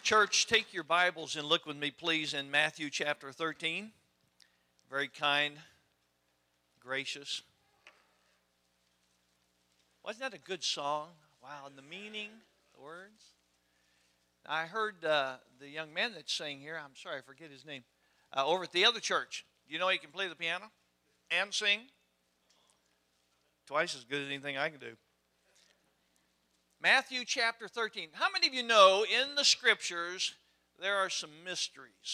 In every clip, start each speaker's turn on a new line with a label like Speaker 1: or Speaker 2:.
Speaker 1: Church, take your Bibles and look with me, please, in Matthew chapter 13. Very kind, gracious. Wasn't that a good song? Wow, and the meaning, the words. I heard the young man that sang here, I'm sorry, I forget his name, over at the other church. Do you know he can play the piano and sing? Twice as good as anything I can do. Matthew chapter 13. How many of you know in the scriptures there are some mysteries?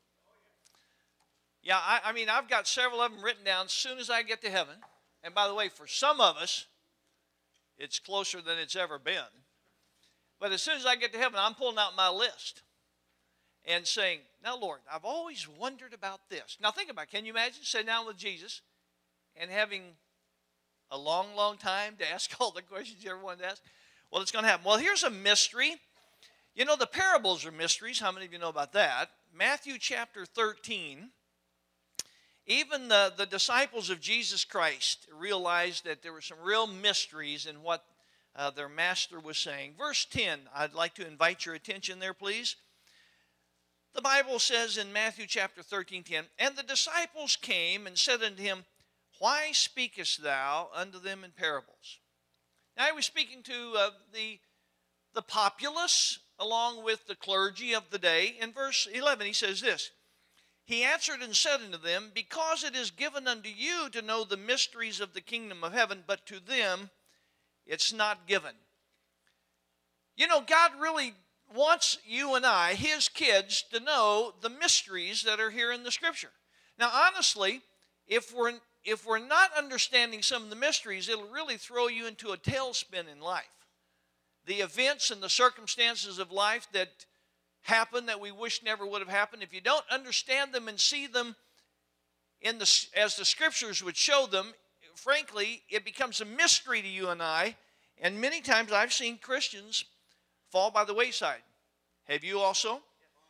Speaker 1: Yeah, I mean, I've got several of them written down as soon as I get to heaven. And by the way, for some of us, it's closer than it's ever been. But as soon as I get to heaven, I'm pulling out my list and saying, now, Lord, I've always wondered about this. Now, think about it. Can you imagine sitting down with Jesus and having a long, long time to ask all the questions you ever wanted to ask? Well, it's going to happen. Well, here's a mystery. You know, the parables are mysteries. How many of you know about that? Matthew chapter 13. Even the disciples of Jesus Christ realized that there were some real mysteries in what their master was saying. Verse 10, I'd like to invite your attention there, please. The Bible says in Matthew chapter 13:10, and the disciples came and said unto him, why speakest thou unto them in parables? Now, he was speaking to the populace along with the clergy of the day. In verse 11, he says this, he answered and said unto them, because it is given unto you to know the mysteries of the kingdom of heaven, but to them it's not given. You know, God really wants you and I, his kids, to know the mysteries that are here in the scripture. Now, honestly, if we're not understanding some of the mysteries, it'll really throw you into a tailspin in life. The events and the circumstances of life that happen that we wish never would have happened, if you don't understand them and see them as the scriptures would show them, frankly, it becomes a mystery to you and I. And many times I've seen Christians fall by the wayside. Have you also?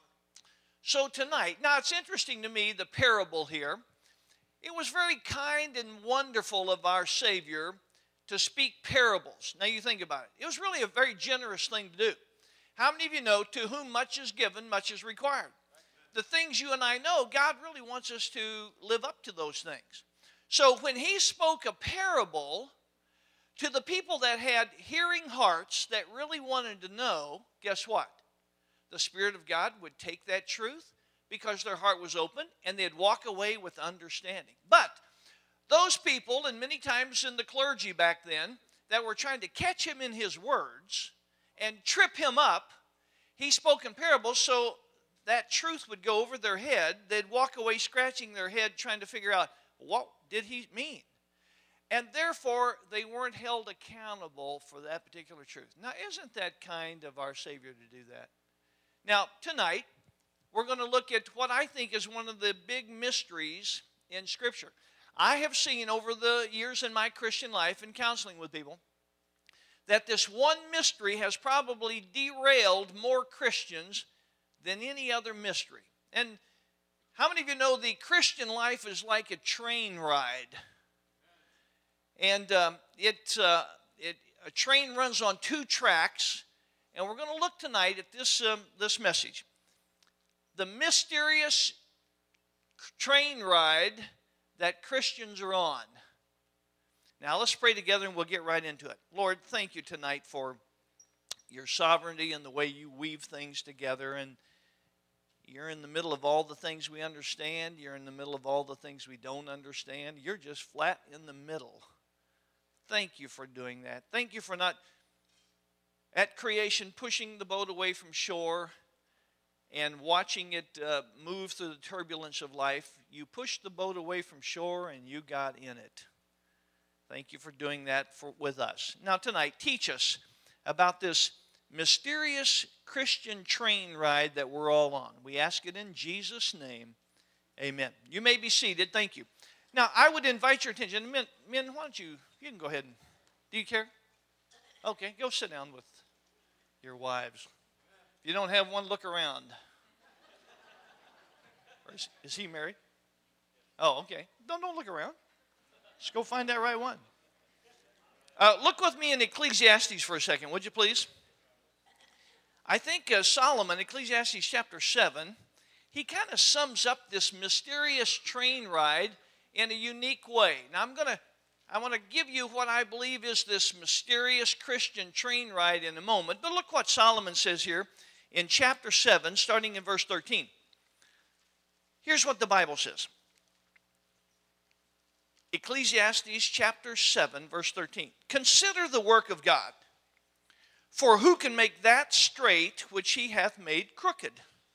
Speaker 1: So tonight, now it's interesting to me, the parable here. It was very kind and wonderful of our Savior to speak parables. Now you think about it. It was really a very generous thing to do. How many of you know, to whom much is given, much is required? The things you and I know, God really wants us to live up to those things. So when he spoke a parable to the people that had hearing hearts that really wanted to know, guess what? The Spirit of God would take that truth because their heart was open and they'd walk away with understanding. But those people, and many times in the clergy back then, that were trying to catch him in his words and trip him up, he spoke in parables so that truth would go over their head. They'd walk away scratching their head trying to figure out, what did he mean? And therefore, they weren't held accountable for that particular truth. Now, isn't that kind of our Savior to do that? Now, tonight, we're going to look at what I think is one of the big mysteries in Scripture. I have seen over the years in my Christian life and counseling with people that this one mystery has probably derailed more Christians than any other mystery. And how many of you know the Christian life is like a train ride? And a train runs on two tracks, and we're going to look tonight at this message. The mysterious train ride that Christians are on. Now let's pray together and we'll get right into it. Lord, thank you tonight for your sovereignty and the way you weave things together. And you're in the middle of all the things we understand. You're in the middle of all the things we don't understand. You're just flat in the middle. Thank you for doing that. Thank you for not, at creation, pushing the boat away from shore and watching it move through the turbulence of life. You pushed the boat away from shore and you got in it. Thank you for doing that with us. Now tonight, teach us about this mysterious Christian train ride that we're all on. We ask it in Jesus' name. Amen. You may be seated. Thank you. Now, I would invite your attention. Men, why don't you can go ahead and, do you care? Okay, go sit down with your wives. If you don't have one, look around. Is he married? Oh, okay. Don't look around. Just go find that right one. Look with me in Ecclesiastes for a second, would you please? I think Solomon, Ecclesiastes chapter 7, he kind of sums up this mysterious train ride in a unique way. Now I want to give you what I believe is this mysterious Christian train ride in a moment. But look what Solomon says here in chapter 7, starting in verse 13. Here's what the Bible says. Ecclesiastes chapter 7, verse 13. Consider the work of God, for who can make that straight which he hath made crooked?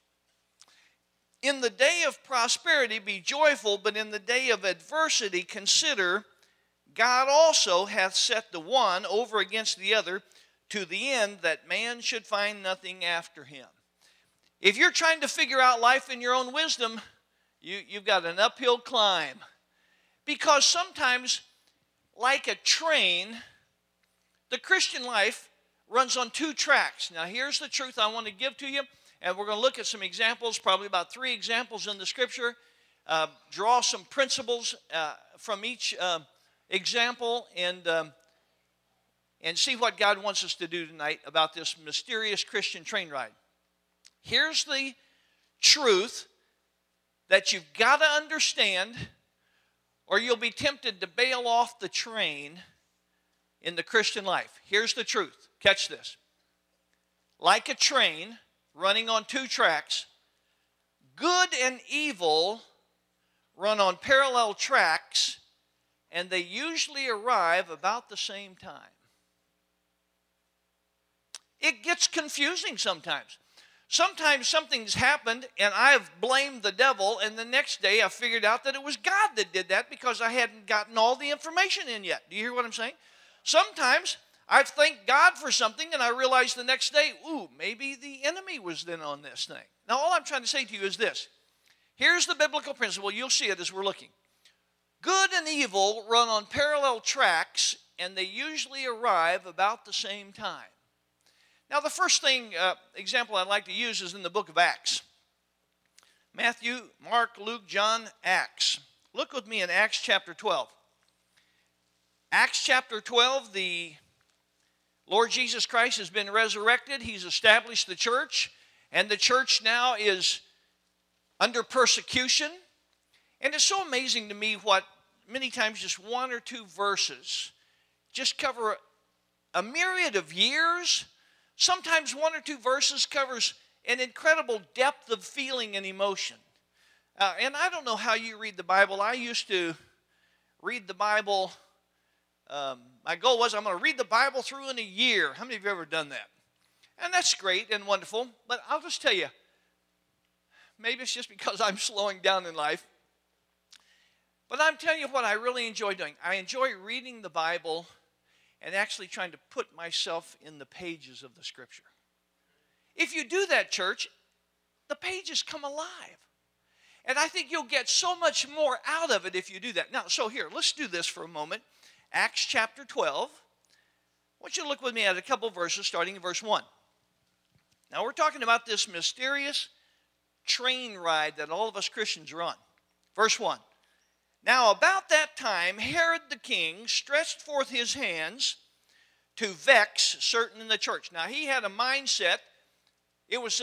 Speaker 1: In the day of prosperity be joyful, but in the day of adversity consider, God also hath set the one over against the other, to the end that man should find nothing after him. If you're trying to figure out life in your own wisdom, you've got an uphill climb. Because sometimes, like a train, the Christian life runs on two tracks. Now, here's the truth I want to give to you, and we're going to look at some examples, probably about 3 examples in the Scripture, draw some principles from each example, and see what God wants us to do tonight about this mysterious Christian train ride. Here's the truth that you've got to understand, or you'll be tempted to bail off the train in the Christian life. Here's the truth. Catch this. Like a train running on 2 tracks, good and evil run on parallel tracks, and they usually arrive about the same time. It gets confusing sometimes. Sometimes something's happened and I've blamed the devil, and the next day I figured out that it was God that did that because I hadn't gotten all the information in yet. Do you hear what I'm saying? Sometimes I've thanked God for something and I realized the next day, ooh, maybe the enemy was then on this thing. Now all I'm trying to say to you is this. Here's the biblical principle. You'll see it as we're looking. Good and evil run on parallel tracks, and they usually arrive about the same time. Now, the first example I'd like to use is in the book of Acts. Matthew, Mark, Luke, John, Acts. Look with me in Acts chapter 12. Acts chapter 12, the Lord Jesus Christ has been resurrected. He's established the church, and the church now is under persecution. And it's so amazing to me what many times just 1 or 2 verses just cover a myriad of years. Sometimes 1 or 2 verses covers an incredible depth of feeling and emotion. And I don't know how you read the Bible. I used to read the Bible. My goal was I'm going to read the Bible through in a year. How many of you have ever done that? And that's great and wonderful. But I'll just tell you, maybe it's just because I'm slowing down in life. But I'm telling you what I really enjoy doing. I enjoy reading the Bible and actually trying to put myself in the pages of the Scripture. If you do that, church, the pages come alive. And I think you'll get so much more out of it if you do that. Now, so here, let's do this for a moment. Acts chapter 12. I want you to look with me at a couple verses starting in verse 1. Now, we're talking about this mysterious train ride that all of us Christians are on. Verse 1. Now, about that time, Herod the king stretched forth his hands to vex certain in the church. Now, he had a mindset. It was,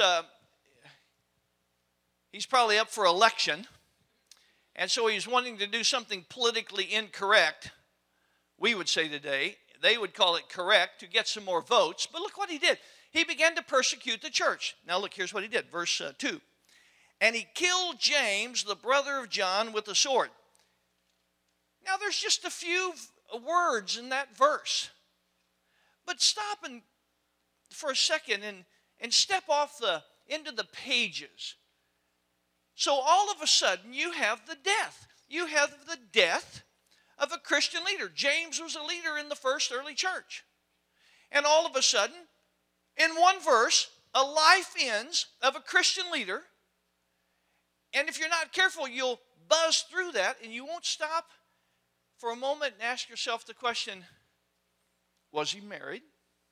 Speaker 1: he's probably up for election. And so he's wanting to do something politically incorrect, we would say today. They would call it correct, to get some more votes. But look what he did. He began to persecute the church. Now, look, here's what he did. Verse 2. And he killed James, the brother of John, with a sword. Now, there's just a few words in that verse. But stop for a second and step off into the pages. So all of a sudden, you have the death. You have the death of a Christian leader. James was a leader in the first early church. And all of a sudden, in one verse, a life ends of a Christian leader. And if you're not careful, you'll buzz through that and you won't stop for a moment and ask yourself the question, was he married?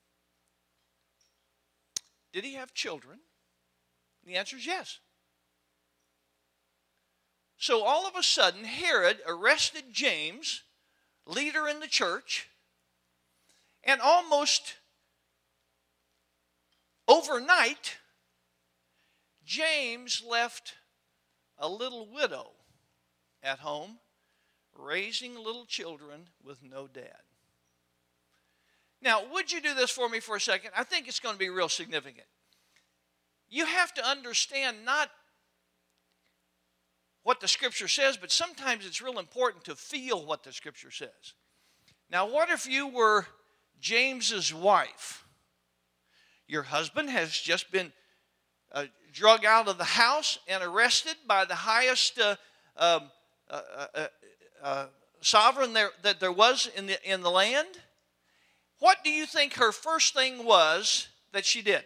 Speaker 1: Did he have children? The answer is yes. So all of a sudden, Herod arrested James, leader in the church, and almost overnight, James left a little widow at home, raising little children with no dad. Now, would you do this for me for a second? I think it's going to be real significant. You have to understand not what the Scripture says, but sometimes it's real important to feel what the Scripture says. Now, what if you were James's wife? Your husband has just been drug out of the house and arrested by the highest sovereign that there was in the land. What do you think her first thing was that she did?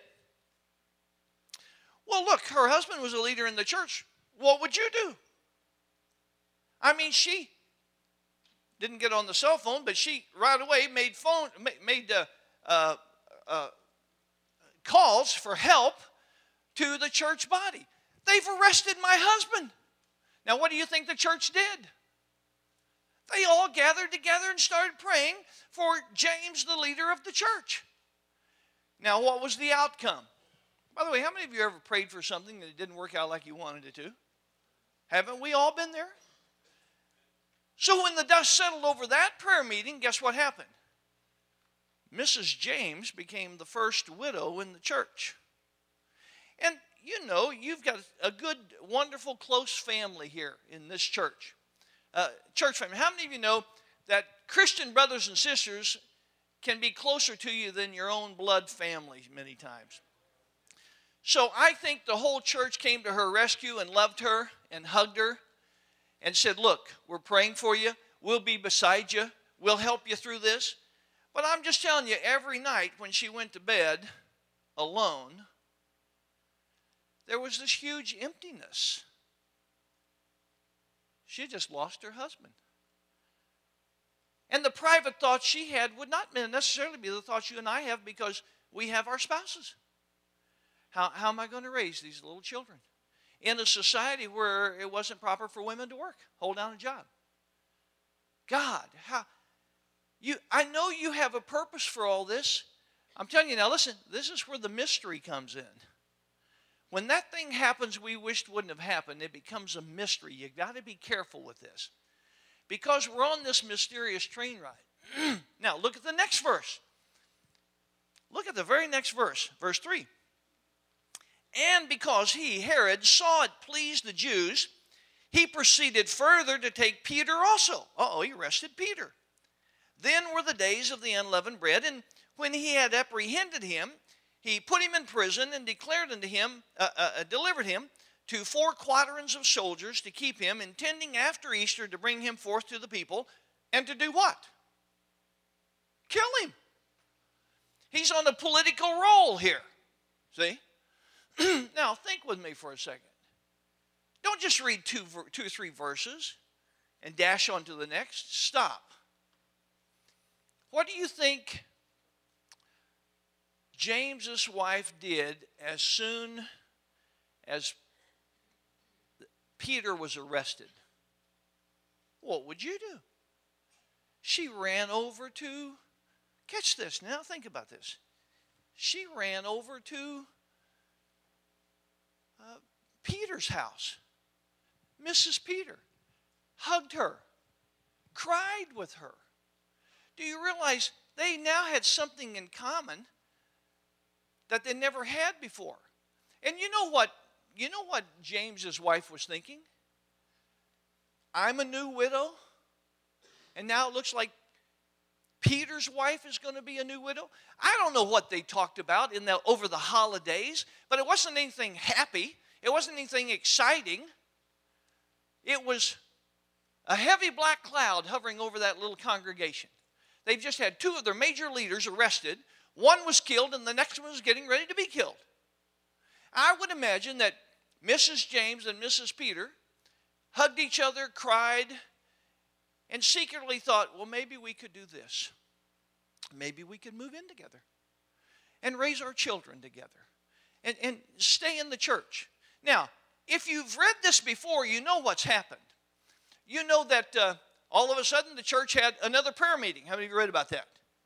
Speaker 1: Well, look, her husband was a leader in the church. What would you do? I mean, she didn't get on the cell phone, but she right away made calls for help to the church body. They've arrested my husband. Now, what do you think the church did? They all gathered together and started praying for James, the leader of the church. Now, what was the outcome? By the way, how many of you ever prayed for something that it didn't work out like you wanted it to? Haven't we all been there? So when the dust settled over that prayer meeting, guess what happened? Mrs. James became the first widow in the church. And you know, you've got a good, wonderful, close family here in this church. Church family. How many of you know that Christian brothers and sisters can be closer to you than your own blood family many times? So I think the whole church came to her rescue and loved her and hugged her and said, look, we're praying for you. We'll be beside you. We'll help you through this. But I'm just telling you, every night when she went to bed alone, there was this huge emptiness. She had just lost her husband. And the private thoughts she had would not necessarily be the thoughts you and I have, because we have our spouses. How am I going to raise these little children in a society where it wasn't proper for women to work, hold down a job? God, I know you have a purpose for all this. I'm telling you now, listen, this is where the mystery comes in. When that thing happens we wished wouldn't have happened, it becomes a mystery. You've got to be careful with this, because we're on this mysterious train ride. Now, look at the next verse. Look at the very next verse, verse 3. And because he, Herod, saw it pleased the Jews, he proceeded further to take Peter also. He arrested Peter. Then were the days of the unleavened bread, and when he had apprehended him, he put him in prison and delivered him to 4 quaternions of soldiers to keep him, intending after Easter to bring him forth to the people, and to do what? Kill him. He's on a political roll here. See? Now, think with me for a second. Don't just read two or three verses and dash on to the next. Stop. What do you think James's wife did as soon as Peter was arrested? What would you do? She ran over to, catch this, now think about this. She ran over to Peter's house. Mrs. Peter hugged her, cried with her. Do you realize they now had something in common that they never had before? And you know what James's wife was thinking? I'm a new widow, and now it looks like Peter's wife is going to be a new widow. I don't know what they talked about over the holidays, but it wasn't anything happy. It wasn't anything exciting. It was a heavy black cloud hovering over that little congregation. They've just had 2 of their major leaders arrested. One was killed, and the next one was getting ready to be killed. I would imagine that Mrs. James and Mrs. Peter hugged each other, cried, and secretly thought, well, maybe we could do this. Maybe we could move in together and raise our children together and stay in the church. Now, if you've read this before, you know what's happened. You know that all of a sudden the church had another prayer meeting. How many of you read about that?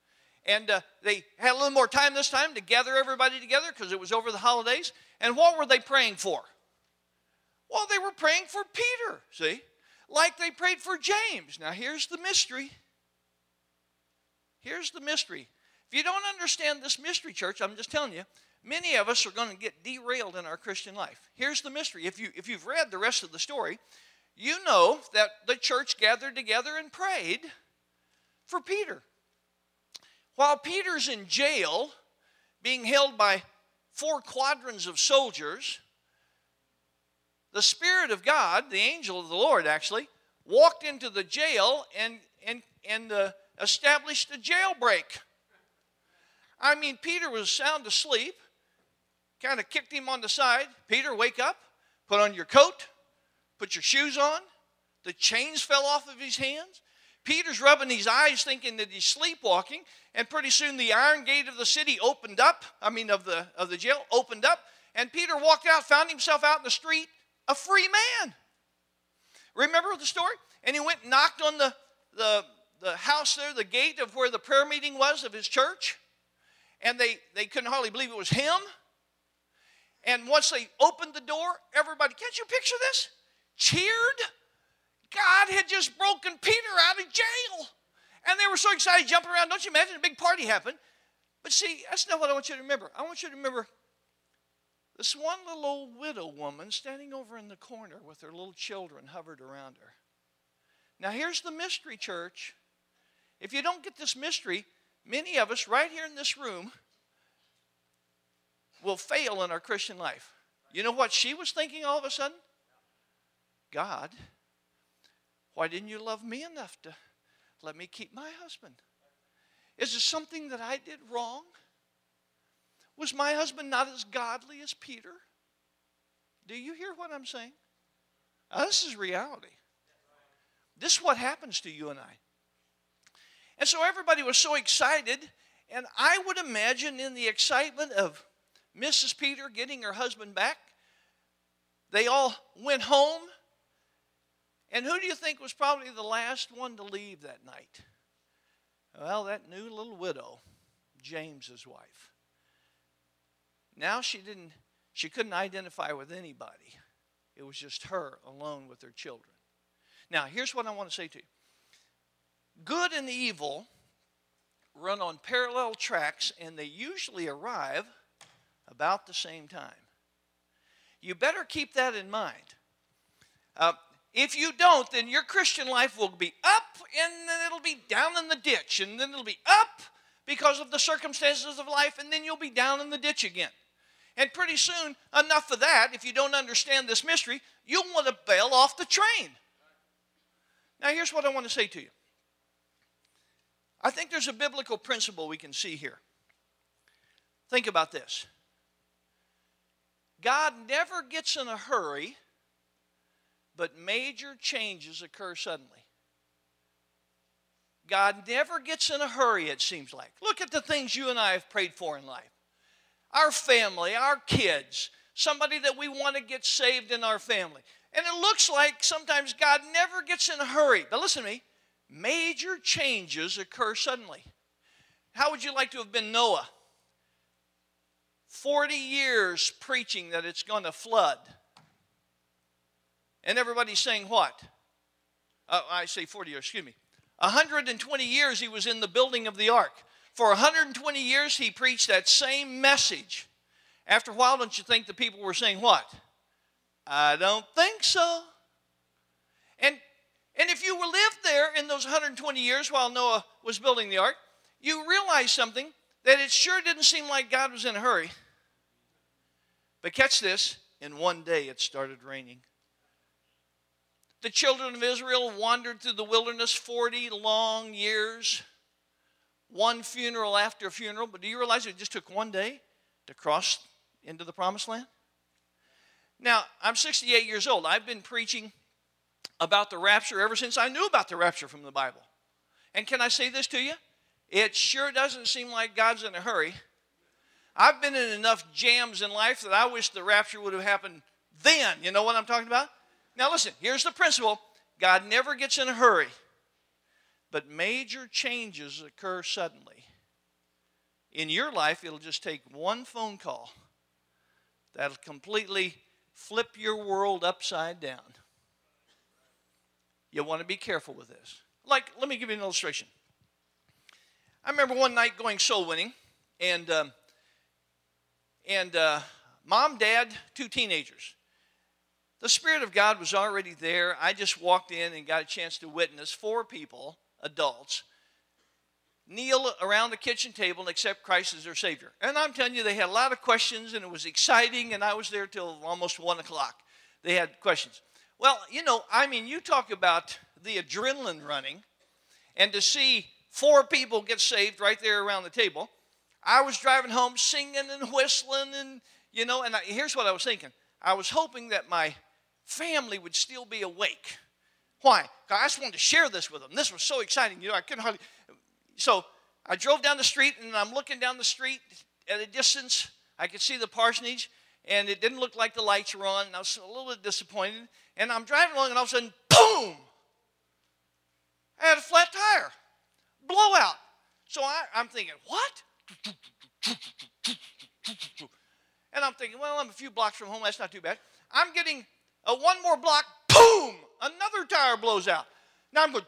Speaker 1: And they had a little more time this time to gather everybody together because it was over the holidays. And what were they praying for? Well, they were praying for Peter, see? Like they prayed for James. Now, here's the mystery. Here's the mystery. If you don't understand this mystery, church, I'm just telling you, many of us are going to get derailed in our Christian life. Here's the mystery. If you've read the rest of the story, you know that the church gathered together and prayed for Peter. While Peter's in jail, being held by 4 squadrons of soldiers, the Spirit of God, the angel of the Lord actually, walked into the jail and established a jailbreak. I mean, Peter was sound asleep, kind of kicked him on the side. Peter, wake up, put on your coat, put your shoes on. The chains fell off of his hands. Peter's rubbing his eyes thinking that he's sleepwalking, and pretty soon the iron gate of the city opened up, of the jail opened up, and Peter walked out, found himself out in the street, a free man. Remember the story? And he went and knocked on the house there, the gate of where the prayer meeting was of his church, and they couldn't hardly believe it was him. And once they opened the door, everybody, can't you picture this? Cheered. God had just broken Peter out of jail. And they were so excited, jumping around. Don't you imagine a big party happened? But see, that's not what I want you to remember. I want you to remember this one little old widow woman standing over in the corner with her little children hovered around her. Now here's the mystery, church. If you don't get this mystery, many of us right here in this room will fail in our Christian life. You know what she was thinking all of a sudden? God, why didn't you love me enough to let me keep my husband? Is there something that I did wrong? Was my husband not as godly as Peter? Do you hear what I'm saying? Now, this is reality. This is what happens to you and I. And so everybody was so excited, and I would imagine in the excitement of Mrs. Peter getting her husband back, they all went home. And who do you think was probably the last one to leave that night? Well, that new little widow, James's wife. Now she couldn't identify with anybody. It was just her alone with her children. Now, here's what I want to say to you. Good and evil run on parallel tracks, and they usually arrive about the same time. You better keep that in mind. If you don't, then your Christian life will be up, and then it'll be down in the ditch, and then it'll be up because of the circumstances of life, and then you'll be down in the ditch again. And pretty soon, enough of that, if you don't understand this mystery, you'll want to bail off the train. Now, here's what I want to say to you. I think there's a biblical principle we can see here. Think about this. God never gets in a hurry, but major changes occur suddenly. God never gets in a hurry, it seems like. Look at the things you and I have prayed for in life. Our family, our kids, somebody that we want to get saved in our family. And it looks like sometimes God never gets in a hurry. But listen to me, major changes occur suddenly. How would you like to have been Noah? 40 years preaching that it's going to flood. And everybody's saying what? I say 40 years, excuse me. 120 years he was in the building of the ark. For 120 years he preached that same message. After a while, don't you think the people were saying what? I don't think so. And if you lived there in those 120 years while Noah was building the ark, you realize something, that it sure didn't seem like God was in a hurry. But catch this, in one day it started raining. The children of Israel wandered through the wilderness 40 long years. One funeral after funeral. But do you realize it just took one day to cross into the promised land? Now, I'm 68 years old. I've been preaching about the rapture ever since I knew about the rapture from the Bible. And can I say this to you? It sure doesn't seem like God's in a hurry. I've been in enough jams in life that I wish the rapture would have happened then. You know what I'm talking about? Now listen, here's the principle. God never gets in a hurry. But major changes occur suddenly. in your life, it'll just take one phone call that'll completely flip your world upside down. You want to be careful with this. Like, let me give you an illustration. I remember one night going soul winning, and mom, dad, 2 teenagers. The Spirit of God was already there. I just walked in and got a chance to witness 4 people, adults, kneel around the kitchen table and accept Christ as their Savior. And I'm telling you, they had a lot of questions, and it was exciting, and I was there till almost 1 o'clock. They had questions. Well, you talk about the adrenaline running, and to see 4 people get saved right there around the table. I was driving home singing and whistling, and here's what I was thinking. I was hoping that my family would still be awake. Why? Because I just wanted to share this with them. This was so exciting. I couldn't hardly. So I drove down the street, and I'm looking down the street at a distance. I could see the parsonage, and it didn't look like the lights were on, and I was a little bit disappointed. And I'm driving along, and all of a sudden, boom! I had a flat tire. Blowout. So I'm thinking, what? And I'm thinking, well, I'm a few blocks from home. That's not too bad. I'm getting one more block. Boom! Another tire blows out. Now I'm going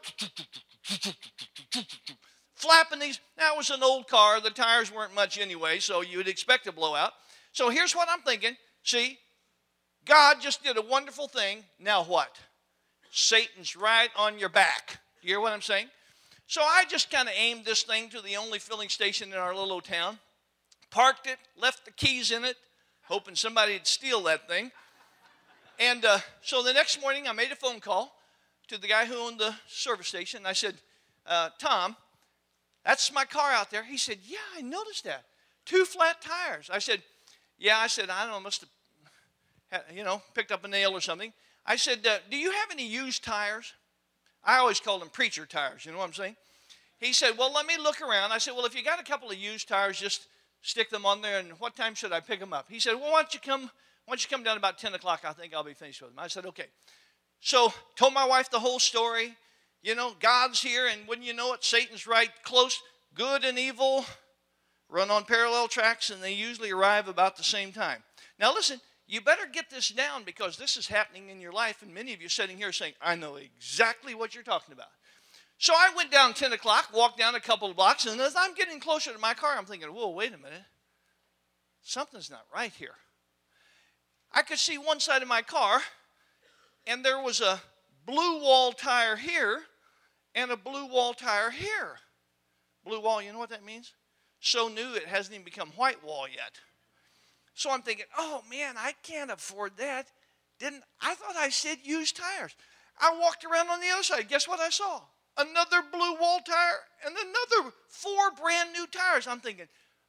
Speaker 1: flapping these. That was an old car. The tires weren't much anyway, so you would expect a blowout. So here's what I'm thinking. See, God just did a wonderful thing. Now what? Satan's right on your back. You hear what I'm saying? So I just kind of aimed this thing to the only filling station in our little old town, parked it, left the keys in it, hoping somebody would steal that thing. And so the next morning I made a phone call to the guy who owned the service station. I said, Tom, that's my car out there. He said, yeah, I noticed that. 2 flat tires. I said, I don't know, must have, picked up a nail or something. I said, do you have any used tires? I always call them preacher tires, you know what I'm saying? He said, well, let me look around. I said, well, if you got a couple of used tires, just stick them on there, and what time should I pick them up? He said, well, why don't you come down about 10 o'clock? I think I'll be finished with them. I said, okay. So told my wife the whole story. God's here, and wouldn't you know it, Satan's right close. Good and evil run on parallel tracks, and they usually arrive about the same time. Now listen, you better get this down, because this is happening in your life, and many of you sitting here saying, I know exactly what you're talking about. So I went down 10 o'clock, walked down a couple of blocks, and as I'm getting closer to my car, I'm thinking, whoa, wait a minute. Something's not right here. I could see one side of my car, and there was a blue wall tire here and a blue wall tire here. Blue wall, you know what that means? So new it hasn't even become white wall yet. So I'm thinking, oh man, I can't afford that. I thought I said used tires. I walked around on the other side. Guess what I saw? Another blue wall tire and another 4 brand new tires. I'm thinking,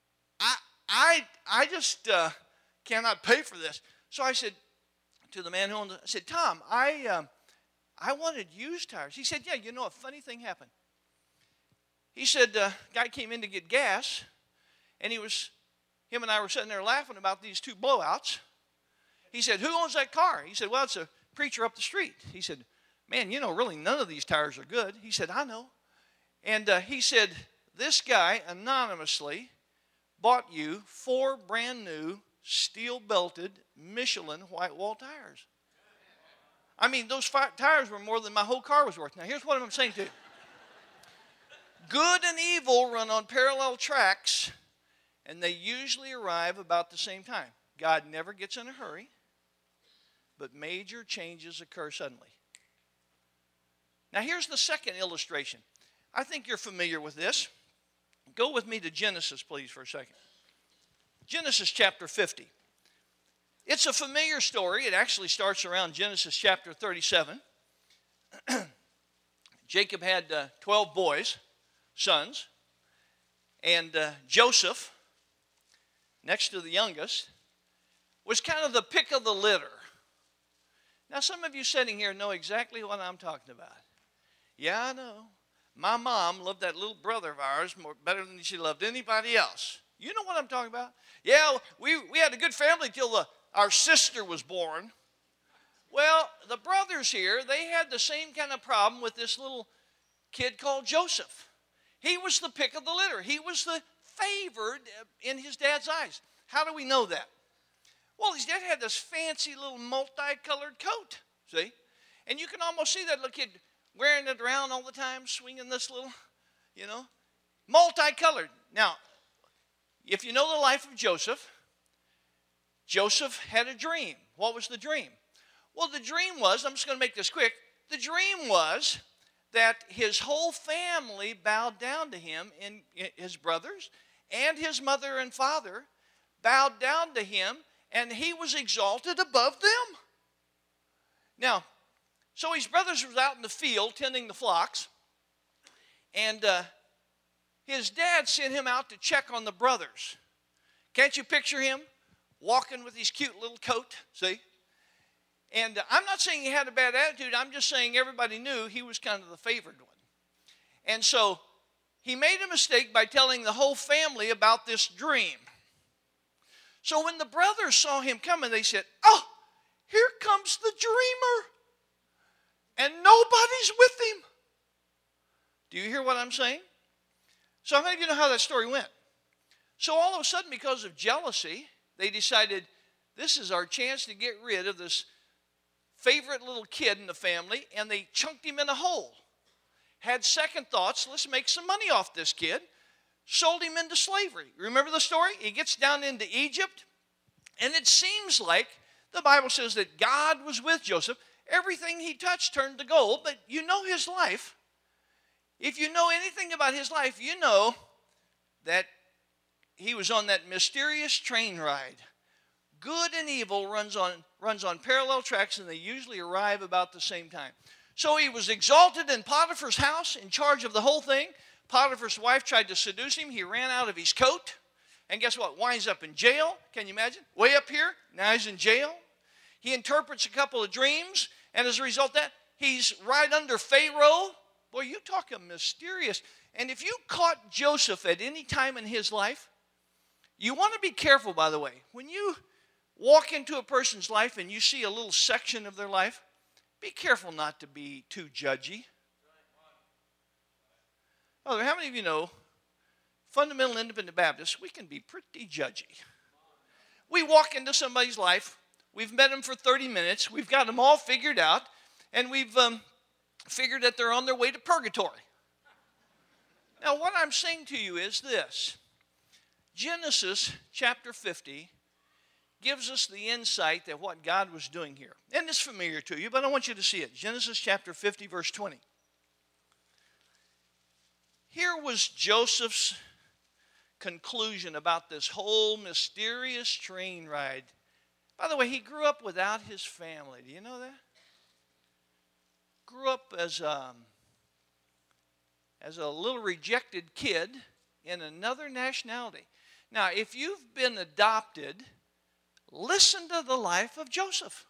Speaker 1: I just cannot pay for this. So I said to the man who owned it, I said, Tom, I wanted used tires. He said, yeah, a funny thing happened. He said, guy came in to get gas, and him and I were sitting there laughing about these 2 blowouts. He said, who owns that car? He said, well, it's a preacher up the street. He said, man, really none of these tires are good. He said, I know. And he said, this guy anonymously bought you 4 brand new steel-belted Michelin white wall tires. I mean, those tires were more than my whole car was worth. Now, here's what I'm saying to you. Good and evil run on parallel tracks, and they usually arrive about the same time. God never gets in a hurry, but major changes occur suddenly. Now, here's the second illustration. I think you're familiar with this. Go with me to Genesis, please, for a second. Genesis chapter 50. It's a familiar story. It actually starts around Genesis chapter 37. Jacob had 12 boys, sons, and Joseph, next to the youngest, was kind of the pick of the litter. Now, some of you sitting here know exactly what I'm talking about. Yeah, I know. My mom loved that little brother of ours better than she loved anybody else. You know what I'm talking about? Yeah, we had a good family till our sister was born. Well, the brothers here, they had the same kind of problem with this little kid called Joseph. He was the pick of the litter. He was the favored in his dad's eyes. How do we know that? Well, his dad had this fancy little multicolored coat, see? And you can almost see that little kid wearing it around all the time, swinging this little, multicolored. Now, if you know the life of Joseph, Joseph had a dream. What was the dream? Well, the dream was, I'm just going to make this quick, the dream was that his whole family bowed down to him, and his brothers and his mother and father bowed down to him, and he was exalted above them. Now, so his brothers was out in the field tending the flocks, and his dad sent him out to check on the brothers. Can't you picture him walking with his cute little coat, see? And I'm not saying he had a bad attitude. I'm just saying everybody knew he was kind of the favored one. And so he made a mistake by telling the whole family about this dream. So when the brothers saw him coming, they said, "Oh, here comes the dreamer. And nobody's with him." Do you hear what I'm saying? So how many of you know how that story went? So all of a sudden, because of jealousy, they decided, this is our chance to get rid of this favorite little kid in the family, and they chunked him in a hole. Had second thoughts, let's make some money off this kid. Sold him into slavery. Remember the story? He gets down into Egypt, and it seems like the Bible says that God was with Joseph. Everything he touched turned to gold, but you know his life. If you know anything about his life, you know that he was on that mysterious train ride. Good and evil runs on parallel tracks, and they usually arrive about the same time. So he was exalted in Potiphar's house, in charge of the whole thing. Potiphar's wife tried to seduce him. He ran out of his coat. And guess what? Winds up in jail. Can you imagine? Way up here. Now he's in jail. He interprets a couple of dreams. And as a result of that, he's right under Pharaoh. Boy, you talk mysterious. And if you caught Joseph at any time in his life, you want to be careful, by the way. When you walk into a person's life and you see a little section of their life, be careful not to be too judgy. Oh, how many of you know, fundamental independent Baptists, we can be pretty judgy. We walk into somebody's life, we've met them for 30 minutes, we've got them all figured out, and we've figured that they're on their way to purgatory. Now, what I'm saying to you is this. Genesis chapter 50 gives us the insight that what God was doing here. And it's familiar to you, but I want you to see it. Genesis chapter 50, verse 20. Here was Joseph's conclusion about this whole mysterious train ride. By the way, he grew up without his family. Do you know that? Grew up as a little rejected kid in another nationality. Now, if you've been adopted, listen to the life of Joseph.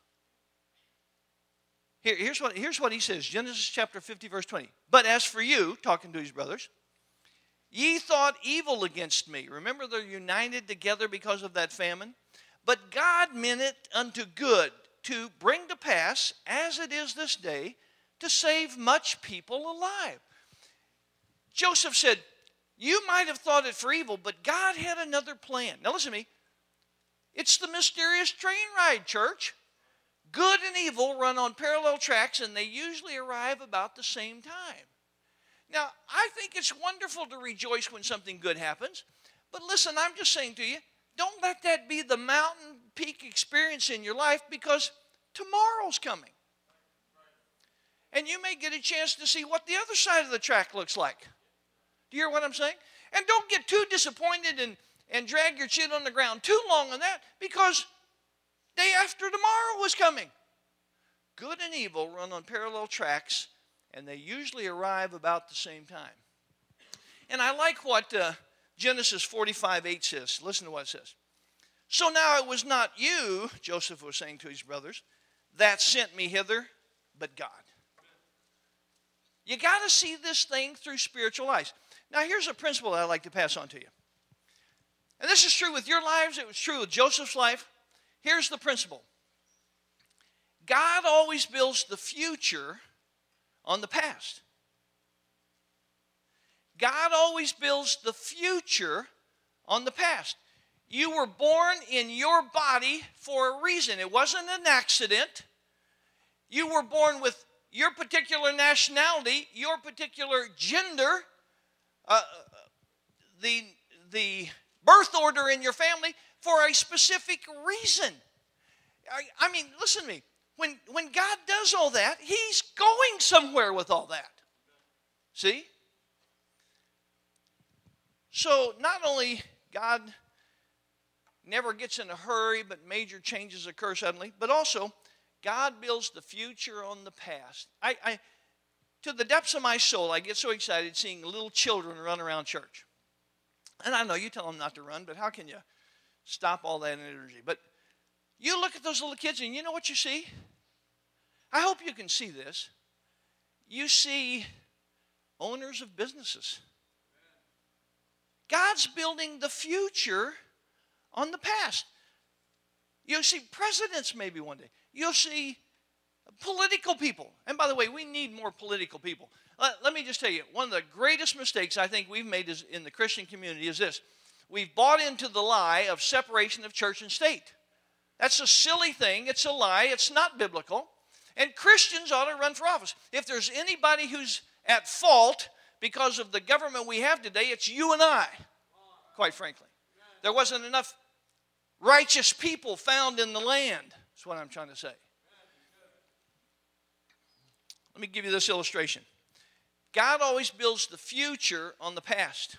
Speaker 1: Here's what he says, Genesis chapter 50, verse 20. "But as for you," talking to his brothers, "ye thought evil against me." Remember, they're united together because of that famine. "But God meant it unto good, to bring to pass, as it is this day, to save much people alive." Joseph said, you might have thought it for evil, but God had another plan. Now listen to me. It's the mysterious train ride, church. Good and evil run on parallel tracks, and they usually arrive about the same time. Now, I think it's wonderful to rejoice when something good happens. But listen, I'm just saying to you, don't let that be the mountain peak experience in your life, because tomorrow's coming. And you may get a chance to see what the other side of the track looks like. Do you hear what I'm saying? And don't get too disappointed and drag your chin on the ground too long on that, because day after tomorrow is coming. Good and evil run on parallel tracks, and they usually arrive about the same time. And I like what Genesis 45:8 says. Listen to what it says. "So now it was not you," Joseph was saying to his brothers, "that sent me hither, but God." You got to see this thing through spiritual eyes. Now, here's a principle that I'd like to pass on to you. And this is true with your lives. It was true with Joseph's life. Here's the principle. God always builds the future on the past. God always builds the future on the past. You were born in your body for a reason. It wasn't an accident. You were born with your particular nationality, your particular gender, the birth order in your family for a specific reason. I mean, listen to me. When God does all that, He's going somewhere with all that. See? So not only God never gets in a hurry, but major changes occur suddenly, but also God builds the future on the past. To the depths of my soul, I get so excited seeing little children run around church. And I know you tell them not to run, but how can you stop all that energy? But you look at those little kids and you know what you see? I hope you can see this. You see owners of businesses. God's building the future on the past. You'll see presidents maybe one day. You'll see political people. And by the way, we need more political people. Let me just tell you, one of the greatest mistakes I think we've made in the Christian community is this. We've bought into the lie of separation of church and state. That's a silly thing. It's a lie. It's not biblical. And Christians ought to run for office. If there's anybody who's at fault because of the government we have today, it's you and I, quite frankly. There wasn't enough righteous people found in the land. That's what I'm trying to say. Let me give you this illustration. God always builds the future on the past.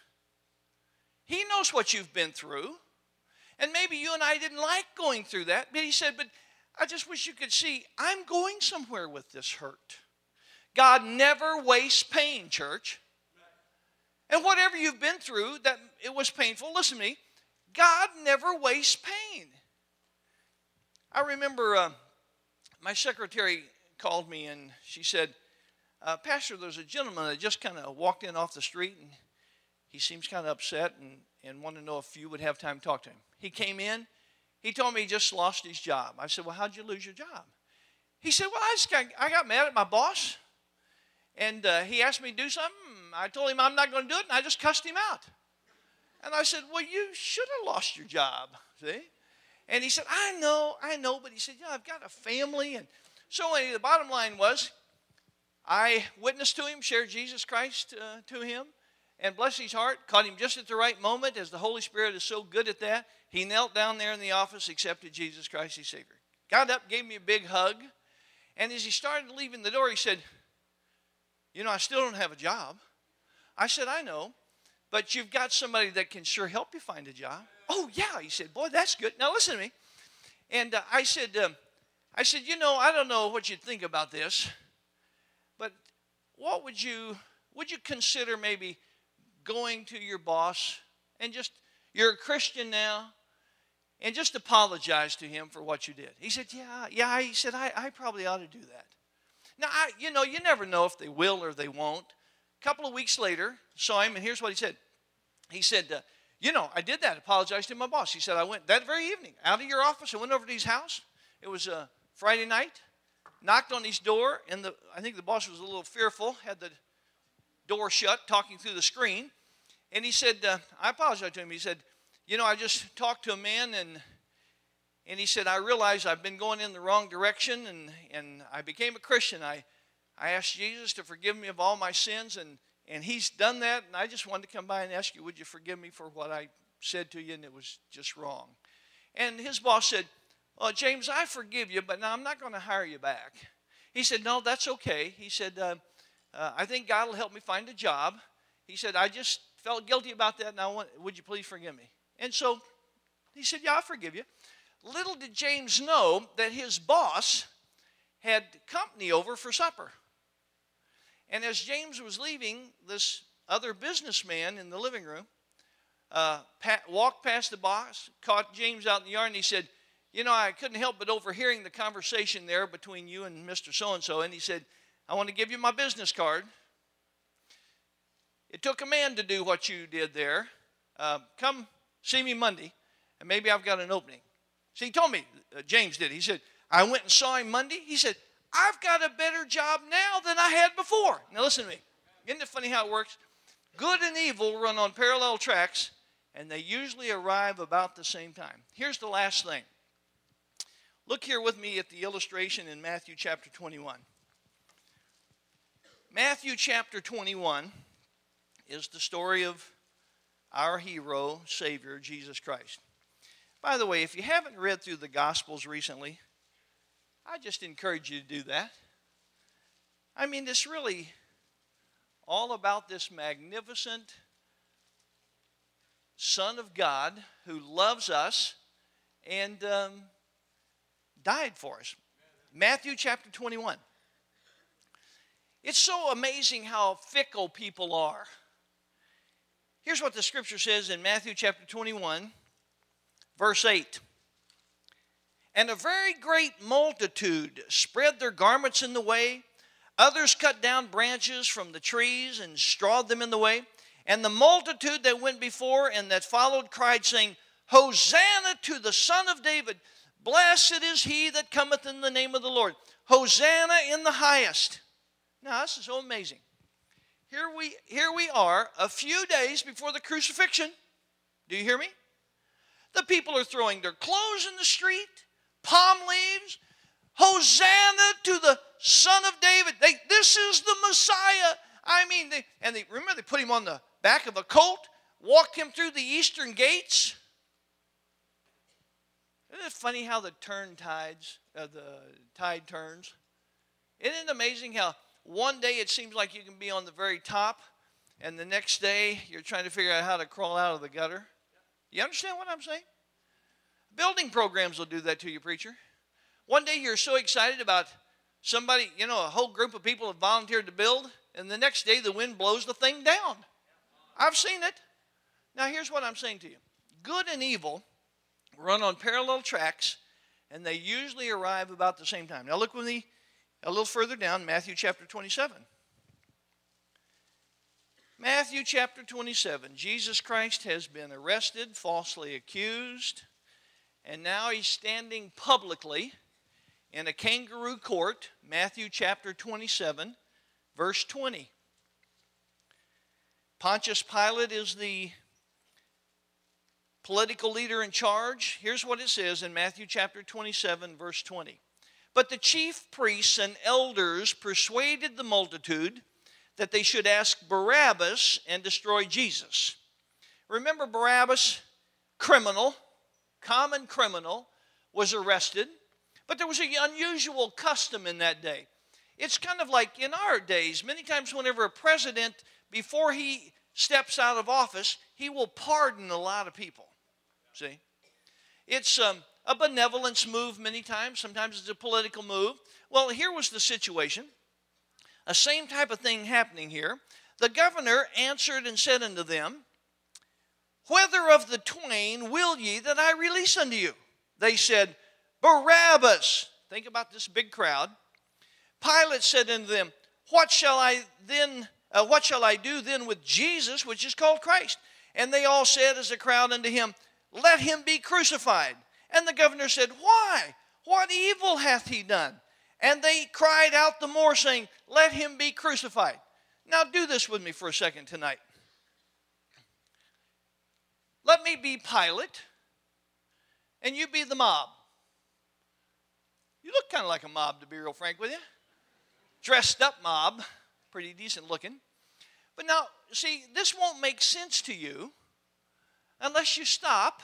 Speaker 1: He knows what you've been through. And maybe you and I didn't like going through that. But He said, but I just wish you could see, I'm going somewhere with this hurt. God never wastes pain, church. And whatever you've been through, that it was painful, listen to me, God never wastes pain. I remember my secretary called me and she said, Pastor, there's a gentleman that just kind of walked in off the street and he seems kind of upset and wanted to know if you would have time to talk to him. He came in. He told me he just lost his job. I said, well, how'd you lose your job? He said, well, I got mad at my boss, and he asked me to do something. I told him I'm not going to do it, and I just cussed him out. And I said, well, you should have lost your job, see? And he said, I know, but he said, yeah, I've got a family. And so anyway, the bottom line was I witnessed to him, shared Jesus Christ to him, and bless his heart, caught him just at the right moment, as the Holy Spirit is so good at that. He knelt down there in the office, accepted Jesus Christ as Savior. Got up, gave me a big hug, and as he started leaving the door, he said, you know, I still don't have a job. I said, I know, but you've got somebody that can sure help you find a job. Oh, yeah, he said, boy, that's good. Now, listen to me. And I said, you know, I don't know what you'd think about this, but what would you consider maybe going to your boss and just, you're a Christian now, and just apologize to him for what you did? He said, yeah. He said, I probably ought to do that. Now, you never know if they will or they won't. A couple of weeks later, saw him, and here's what he said. He said, you know, I did that, apologized to my boss. He said, I went that very evening out of your office. I went over to his house. It was a Friday night. Knocked on his door, and I think the boss was a little fearful, had the door shut, talking through the screen. And he said, I apologized to him. He said, you know, I just talked to a man, and he said, I realized I've been going in the wrong direction, and I became a Christian. I asked Jesus to forgive me of all my sins, and he's done that, and I just wanted to come by and ask you, would you forgive me for what I said to you, and it was just wrong. And his boss said, well, James, I forgive you, but now I'm not going to hire you back. He said, no, that's okay. He said, I think God will help me find a job. He said, I just felt guilty about that, and would you please forgive me? And so he said, yeah, I'll forgive you. Little did James know that his boss had company over for supper. And as James was leaving, this other businessman in the living room walked past the boss, caught James out in the yard, and he said, you know, I couldn't help but overhearing the conversation there between you and Mr. So-and-so. And he said, I want to give you my business card. It took a man to do what you did there. Come see me Monday, and maybe I've got an opening. See, he told me, James did. He said, I went and saw him Monday. He said, I've got a better job now than I had before. Now listen to me. Isn't it funny how it works? Good and evil run on parallel tracks, And they usually arrive about the same time. Here's the last thing. Look here with me at the illustration in Matthew chapter 21. Matthew chapter 21 is the story of our hero, Savior, Jesus Christ. By the way, if you haven't read through the Gospels recently, I just encourage you to do that. I mean, it's really all about this magnificent Son of God who loves us and died for us. Matthew chapter 21. It's so amazing how fickle people are. Here's what the scripture says in Matthew chapter 21, verse 8. And a very great multitude spread their garments in the way. Others cut down branches from the trees and strawed them in the way. And the multitude that went before and that followed cried, saying, Hosanna to the Son of David. Blessed is he that cometh in the name of the Lord. Hosanna in the highest. Now, this is so amazing. Here we are, a few days before the crucifixion. Do you hear me? The people are throwing their clothes in the street, palm leaves. Hosanna to the Son of David. This is the Messiah. I mean, remember they put him on the back of a colt, walked him through the eastern gates. Isn't it funny how the tide turns? Isn't it amazing how one day it seems like you can be on the very top, and the next day you're trying to figure out how to crawl out of the gutter? You understand what I'm saying? Building programs will do that to you, preacher. One day you're so excited about somebody, a whole group of people have volunteered to build, and the next day the wind blows the thing down. I've seen it. Now here's what I'm saying to you. Good and evil run on parallel tracks, and they usually arrive about the same time. Now look with me a little further down, Matthew chapter 27. Matthew chapter 27. Jesus Christ has been arrested, falsely accused, and now he's standing publicly in a kangaroo court. Matthew chapter 27, verse 20. Pontius Pilate is the political leader in charge. Here's what it says in Matthew chapter 27, verse 20. But the chief priests and elders persuaded the multitude that they should ask Barabbas and destroy Jesus. Remember Barabbas, criminal, common criminal, was arrested. But there was an unusual custom in that day. It's kind of like in our days, many times whenever a president, before he steps out of office, he will pardon a lot of people. See? It's a benevolence move many times. Sometimes it's a political move. Well, here was the situation. A same type of thing happening here. The governor answered and said unto them, Whether of the twain will ye that I release unto you? They said, Barabbas. Think about this big crowd. Pilate said unto them, What shall I do then with Jesus, which is called Christ? And they all said as a crowd unto him, Let him be crucified. And the governor said, Why? What evil hath he done? And they cried out the more, saying, Let him be crucified. Now do this with me for a second tonight. Let me be Pilate, and you be the mob. You look kind of like a mob, to be real frank with you. Dressed up mob, pretty decent looking. But now, see, this won't make sense to you unless you stop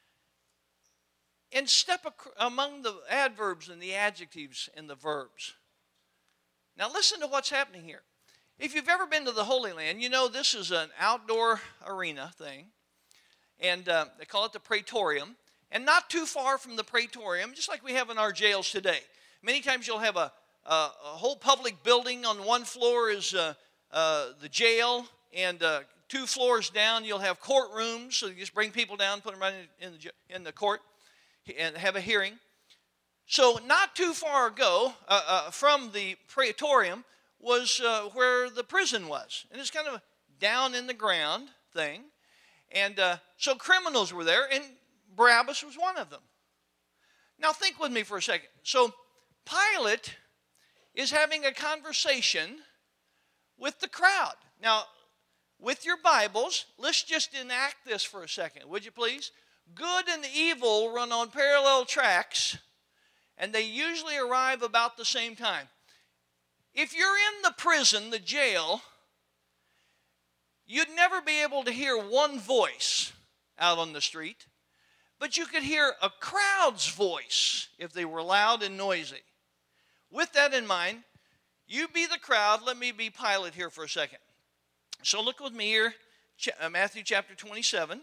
Speaker 1: and step among the adverbs and the adjectives and the verbs. Now listen to what's happening here. If you've ever been to the Holy Land, you know this is an outdoor arena thing. And they call it the Praetorium. And not too far from the Praetorium, just like we have in our jails today. Many times you'll have a whole public building. On one floor is the jail, and 2 floors down you'll have courtrooms. So you just bring people down, put them right in the court, and have a hearing. So not too far ago from the Praetorium was where the prison was. And it's kind of a down in the ground thing. And so criminals were there, and Barabbas was one of them. Now think with me for a second. So Pilate is having a conversation with the crowd. Now, with your Bibles, let's just enact this for a second, would you please? Good and evil run on parallel tracks, and they usually arrive about the same time. If you're in the prison, the jail, you'd never be able to hear one voice out on the street, but you could hear a crowd's voice if they were loud and noisy. With that in mind, you be the crowd, let me be Pilate here for a second. So look with me here, Matthew chapter 27.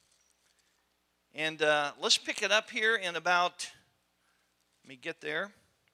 Speaker 1: And let's pick it up here in about, let me get there.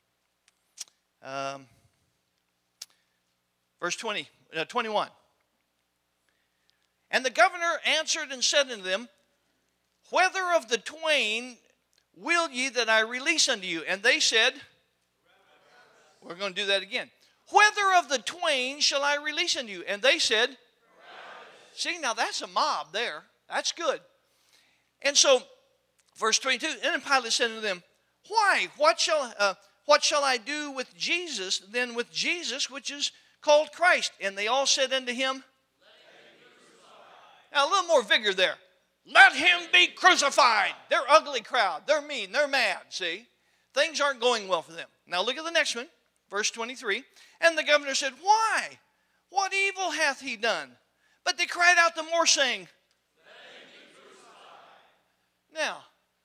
Speaker 1: Verse 21. And the governor answered and said unto them, whether of the twain will ye that I release unto you? And they said, we're going to do that again. Whether of the twain shall I release unto you? And they said, see, now that's a mob there. That's good. And so, verse 22, and then Pilate said unto them, why? What shall I do with Jesus, then with Jesus, which is called Christ? And they all said unto him, now a little more vigor there. Let him be crucified. They're ugly crowd. They're mean. They're mad, see? Things aren't going well for them. Now look at the next one, verse 23. And the governor said, why? What evil hath he done? But they cried out the more, saying, let him be crucified. Now,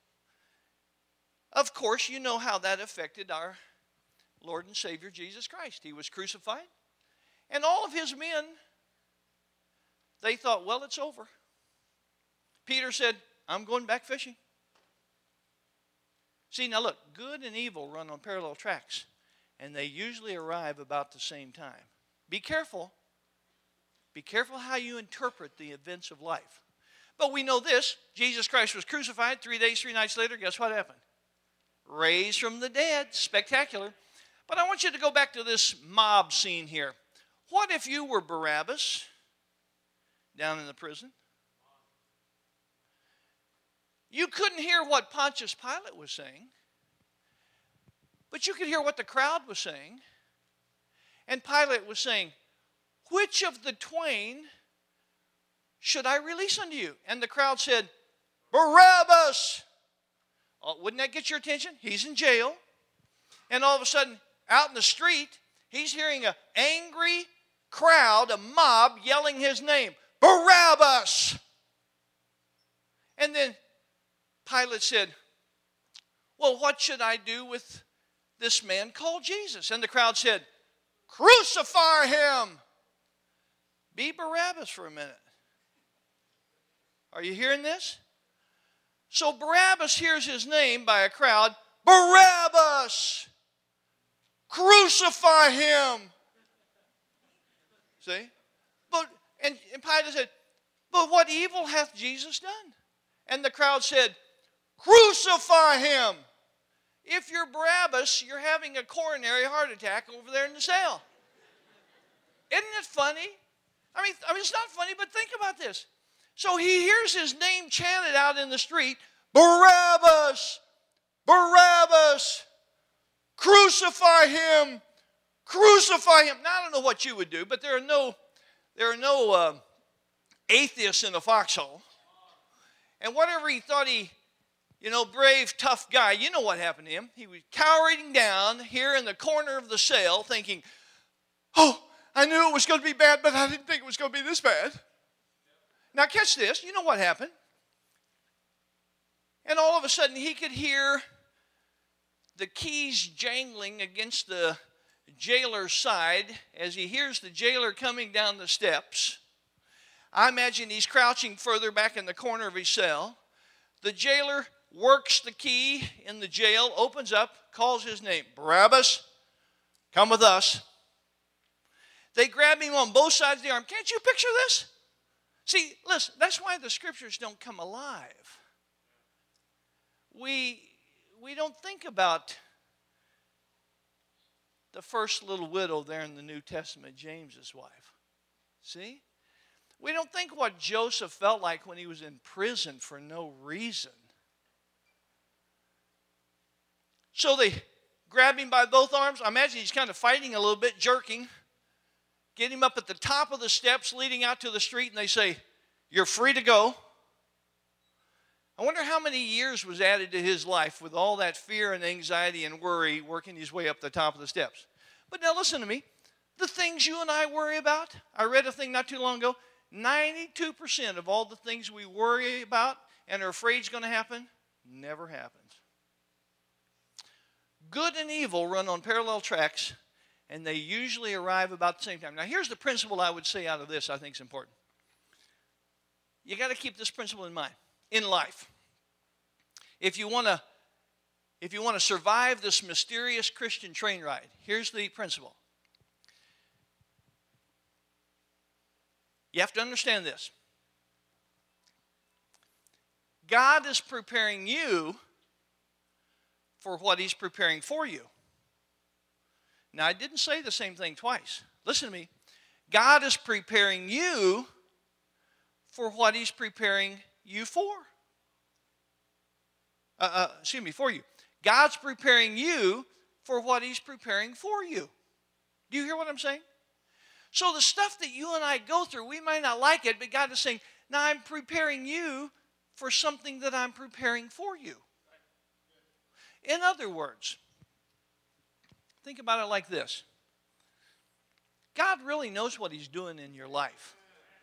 Speaker 1: of course, you know how that affected our Lord and Savior Jesus Christ. He was crucified. And all of his men, they thought, well, it's over. Peter said, I'm going back fishing. See, now look, good and evil run on parallel tracks, and they usually arrive about the same time. Be careful. Be careful how you interpret the events of life. But we know this, Jesus Christ was crucified 3 days, 3 nights later. Guess what happened? Raised from the dead. Spectacular. But I want you to go back to this mob scene here. What if you were Barabbas down in the prison? You couldn't hear what Pontius Pilate was saying, but you could hear what the crowd was saying. And Pilate was saying, which of the twain should I release unto you? And the crowd said, Barabbas! Oh, wouldn't that get your attention? He's in jail. And all of a sudden, out in the street, he's hearing an angry crowd, a mob, yelling his name, Barabbas! And then Pilate said, well, what should I do with this man called Jesus? And the crowd said, crucify him. Be Barabbas for a minute. Are you hearing this? So Barabbas hears his name by a crowd. Barabbas! Crucify him! See? And Pilate said, but what evil hath Jesus done? And the crowd said, crucify him! If you're Barabbas, you're having a coronary heart attack over there in the cell. Isn't it funny? I mean, it's not funny, but think about this. So he hears his name chanted out in the street, Barabbas! Barabbas! Crucify him! Crucify him! Now, I don't know what you would do, but there are no atheists in the foxhole. And whatever he thought brave, tough guy, you know what happened to him. He was cowering down here in the corner of the cell thinking, oh, I knew it was going to be bad, but I didn't think it was going to be this bad. Now catch this. You know what happened? And all of a sudden he could hear the keys jangling against the jailer's side as he hears the jailer coming down the steps. I imagine he's crouching further back in the corner of his cell. The jailer works the key in the jail, opens up, calls his name. Barabbas, come with us. They grab him on both sides of the arm. Can't you picture this? See, listen, that's why the scriptures don't come alive. We don't think about the first little widow there in the New Testament, James's wife. See? We don't think what Joseph felt like when he was in prison for no reason. So they grab him by both arms. I imagine he's kind of fighting a little bit, jerking. get him up at the top of the steps leading out to the street, and they say, "You're free to go." I wonder how many years was added to his life with all that fear and anxiety and worry working his way up the top of the steps. But now listen to me. The things you and I worry about, I read a thing not too long ago, 92% of all the things we worry about and are afraid is going to happen, never happens. Good and evil run on parallel tracks, and they usually arrive about the same time. Now here's the principle I would say out of this I think is important. You got to keep this principle in mind in life. If you want to survive this mysterious Christian train ride, here's the principle. You have to understand this. God is preparing you for what He's preparing for you. Now, I didn't say the same thing twice. Listen to me. God is preparing you for what He's preparing you for. For you. God's preparing you for what He's preparing for you. Do you hear what I'm saying? So the stuff that you and I go through, we might not like it, but God is saying, now I'm preparing you for something that I'm preparing for you. In other words, think about it like this. God really knows what He's doing in your life.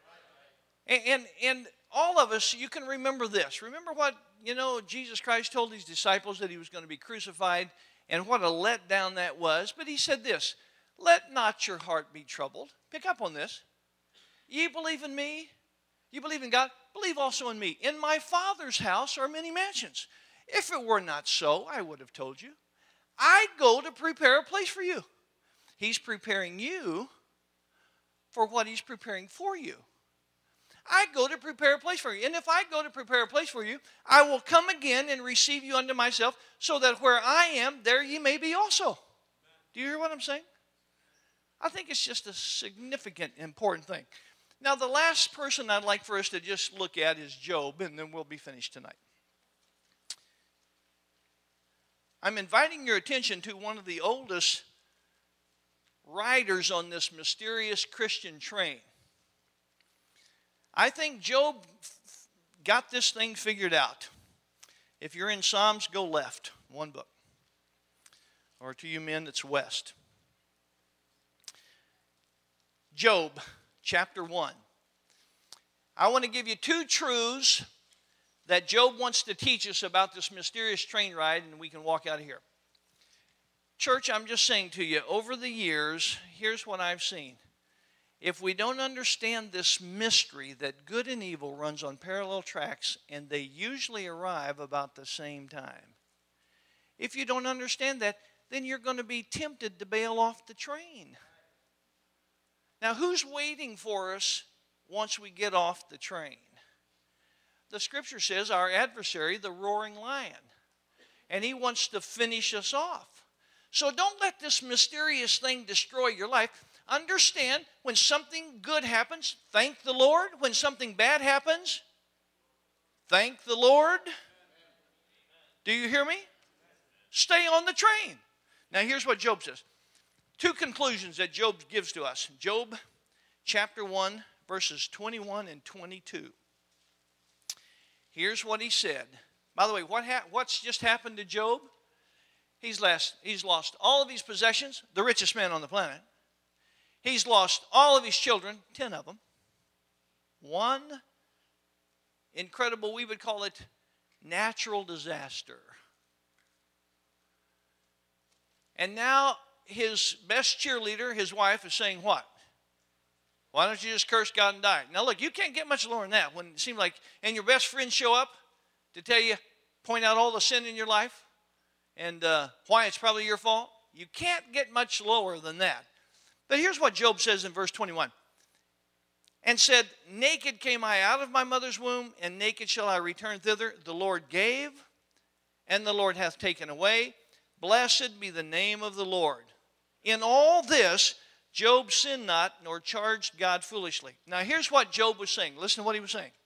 Speaker 1: And all of us, you can remember this. Remember what, Jesus Christ told His disciples that He was going to be crucified, and what a letdown that was. But He said this, "Let not your heart be troubled." Pick up on this. Ye believe in me? You believe in God? Believe also in me. In my Father's house are many mansions. If it were not so, I would have told you. I go to prepare a place for you. He's preparing you for what He's preparing for you. I go to prepare a place for you. And if I go to prepare a place for you, I will come again and receive you unto myself, so that where I am, there ye may be also. Do you hear what I'm saying? I think it's just a significant, important thing. Now, the last person I'd like for us to just look at is Job, and then we'll be finished tonight. I'm inviting your attention to one of the oldest riders on this mysterious Christian train. I think Job got this thing figured out. If you're in Psalms, go left, one book. Or to you men, it's west. Job, chapter 1. I want to give you two truths that Job wants to teach us about this mysterious train ride, and we can walk out of here. Church, I'm just saying to you, over the years, here's what I've seen. If we don't understand this mystery that good and evil runs on parallel tracks, and they usually arrive about the same time. If you don't understand that, then you're going to be tempted to bail off the train. Now, who's waiting for us once we get off the train? The Scripture says our adversary, the roaring lion. And he wants to finish us off. So don't let this mysterious thing destroy your life. Understand, when something good happens, thank the Lord. When something bad happens, thank the Lord. Do you hear me? Stay on the train. Now, here's what Job says. Two conclusions that Job gives to us. Job chapter 1, verses 21 and 22. Here's what he said. By the way, what's just happened to Job? He's lost all of his possessions, the richest man on the planet. He's lost all of his children, 10 of them. One incredible, we would call it natural disaster. And now his best cheerleader, his wife, is saying what? Why don't you just curse God and die? Now look, you can't get much lower than that when it seems like, and your best friends show up to tell you, point out all the sin in your life and why it's probably your fault. You can't get much lower than that. But here's what Job says in verse 21. And said, naked came I out of my mother's womb, and naked shall I return thither. The Lord gave, and the Lord hath taken away. Blessed be the name of the Lord. In all this, Job sinned not, nor charged God foolishly. Now here's what Job was saying. Listen to what he was saying.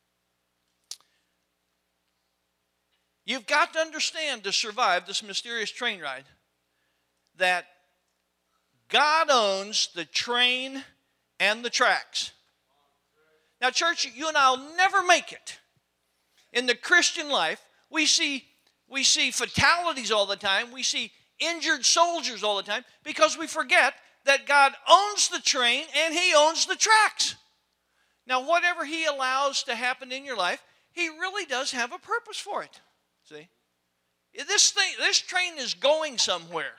Speaker 1: You've got to understand, to survive this mysterious train ride, that God owns the train and the tracks. Now, church, you and I will never make it. In the Christian life, we see fatalities all the time. We see injured soldiers all the time because we forget that God owns the train and He owns the tracks. Now, whatever He allows to happen in your life, He really does have a purpose for it. See? This train is going somewhere.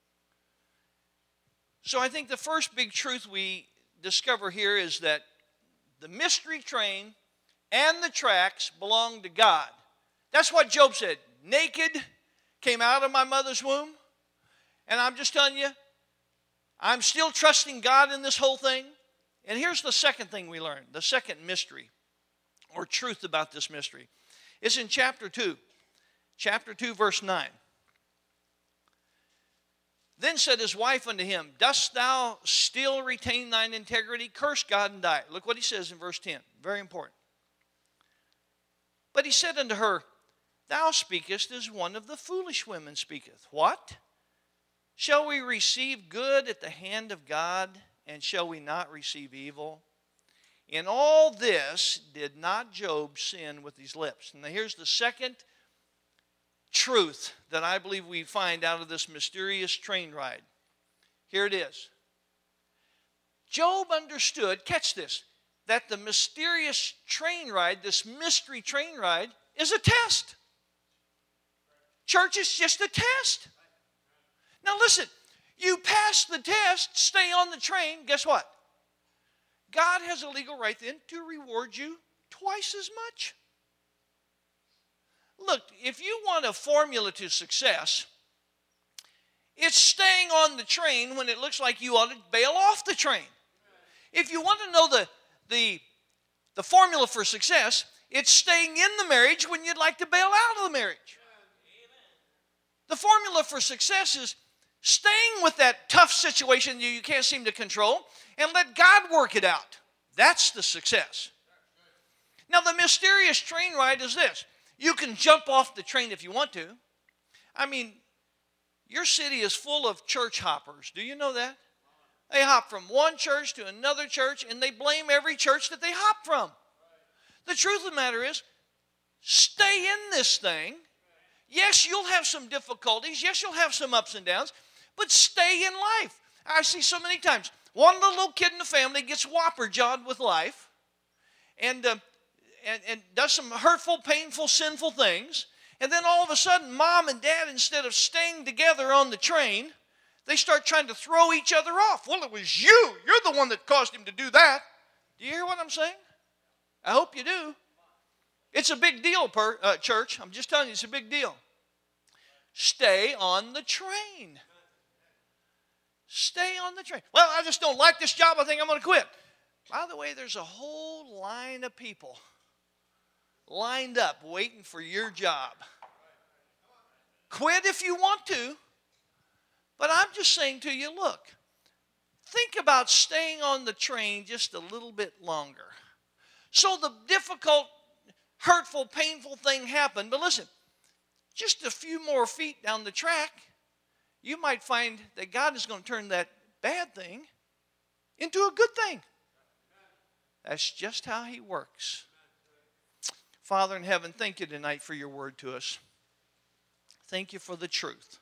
Speaker 1: So I think the first big truth we discover here is that the mystery train and the tracks belong to God. That's what Job said. Naked, came out of my mother's womb. And I'm just telling you, I'm still trusting God in this whole thing. And here's the second thing we learned, the second mystery or truth about this mystery. It's in chapter 2. Chapter 2, verse 9. Then said his wife unto him, dost thou still retain thine integrity? Curse God and die. Look what he says in verse 10. Very important. But he said unto her, thou speakest as one of the foolish women speaketh. What? Shall we receive good at the hand of God, and shall we not receive evil? In all this did not Job sin with his lips. Now here's the second truth that I believe we find out of this mysterious train ride. Here it is. Job understood, catch this, that the mysterious train ride, this mystery train ride, is a test. Church is just a test. Now listen, you pass the test, stay on the train, guess what? God has a legal right then to reward you twice as much. Look, if you want a formula to success, it's staying on the train when it looks like you ought to bail off the train. If you want to know the formula for success, it's staying in the marriage when you'd like to bail out of the marriage. The formula for success is staying with that tough situation you can't seem to control and let God work it out. That's the success. Now, the mysterious train ride is this. You can jump off the train if you want to. I mean, your city is full of church hoppers. Do you know that? They hop from one church to another church, and they blame every church that they hop from. The truth of the matter is, stay in this thing. Yes, you'll have some difficulties. Yes, you'll have some ups and downs, but stay in life. I see so many times, one little kid in the family gets whopper-jawed with life, and does some hurtful, painful, sinful things. And then all of a sudden, mom and dad, instead of staying together on the train, they start trying to throw each other off. Well, it was you. You're the one that caused him to do that. Do you hear what I'm saying? I hope you do. It's a big deal, church. I'm just telling you, it's a big deal. Stay on the train. Stay on the train. Well, I just don't like this job. I think I'm going to quit. By the way, there's a whole line of people lined up waiting for your job. Quit if you want to, but I'm just saying to you, look, think about staying on the train just a little bit longer. So the difficult, hurtful, painful thing happened, but listen, just a few more feet down the track, you might find that God is going to turn that bad thing into a good thing. That's just how He works. Father in heaven, thank you tonight for your word to us. Thank you for the truth.